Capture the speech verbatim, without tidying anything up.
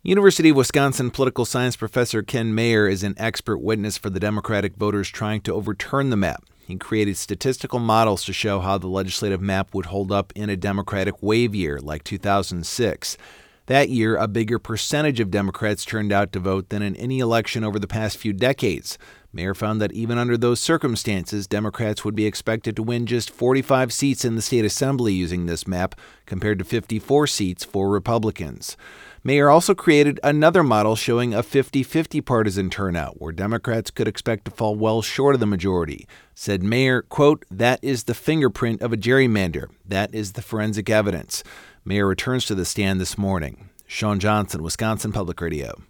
University of Wisconsin political science professor Ken Mayer is an expert witness for the Democratic voters trying to overturn the map. He created statistical models to show how the legislative map would hold up in a Democratic wave year like two thousand six. That year, a bigger percentage of Democrats turned out to vote than in any election over the past few decades. Mayer found that even under those circumstances, Democrats would be expected to win just forty-five seats in the state assembly using this map, compared to fifty-four seats for Republicans. Mayer also created another model showing a fifty-fifty partisan turnout, where Democrats could expect to fall well short of the majority. Said Mayer, quote, "That is the fingerprint of a gerrymander. That is the forensic evidence." Mayer returns to the stand this morning. Sean Johnson, Wisconsin Public Radio.